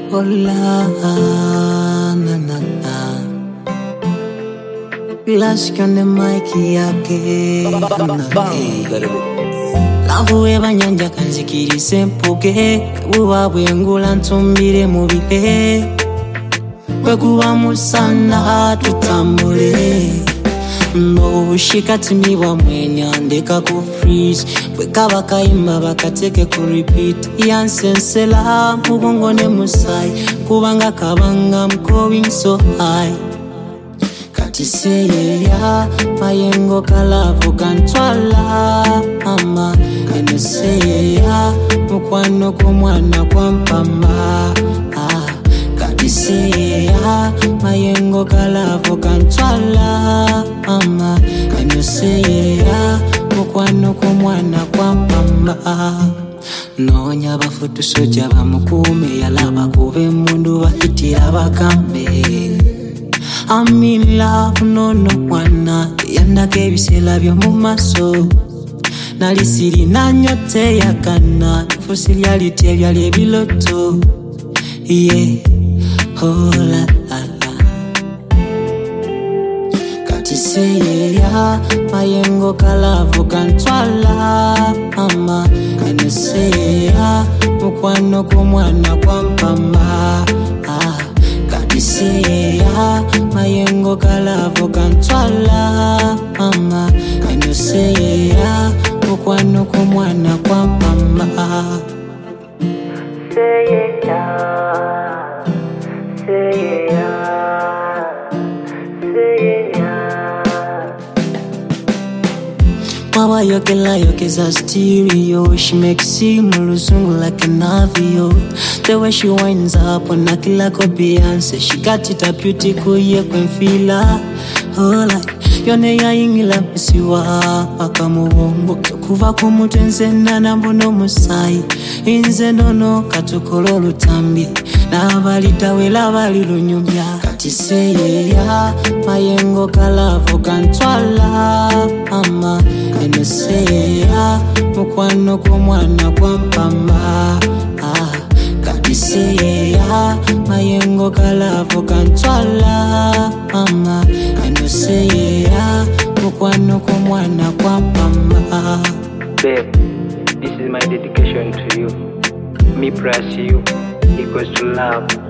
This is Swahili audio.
Hola, na na na. Lashka ne maiki yake. Lavuwe banyanja kanzikirise mpuge. Buwa bwengula ntumbire mu bihe. Bwekuba musana tutambule. Shikatimi wa mwenye andeka ku freeze. Bweka bakayimba bakateke ku repeat. Yansensela mubongone musai. Kubanga kabanga I'm going so high. Katiseye ya mayengo kalavu kantwala ama. Eneseye ya mukwano kumwana kwa mpamba. Katiseye ya mayengo kalavu kantwala ama. Eneseye ya mukwano kumwana kwa mpamba. Nonya bafutu soja bamukume yalaba kube mundu bahitira bakambe. I'm in love nono wana yandake ebisela byo mu maso. Nalisiri nanyote yakana fosili reality ebyali ebiloto. Yeah, oh la la la. Katiseye ya mayengo kalavu kantwala ama. Eneseye ya mukwano kumwana kwa mpamba. Katiseye ya mayengo kalavu kantwala ama. Eneseye ya mukwano kumwana kwa mpamba. Say yeah, say yeah, say yeah. Mama yokeza stereo. She makes him luzungu like an avio. The way she winds up on a killer Beyonce. She got it a beautiful ye kwenfila. Oh like yone ya ingila misiwa akamubongo kuva kumutenze na mbono musai. Inze nono katukolo lutambi na balitawela balilunyumya. Katiseye ya mayengo kalavu kantwala ama. Eneseye ya mukwano kumwana kwa mpamba. Katiseye ya mayengo kalavu kantwala ama. Eneseye ya mukwano kumwana kwa mpamba. Babe, this is my dedication to you. Me press you equals to love.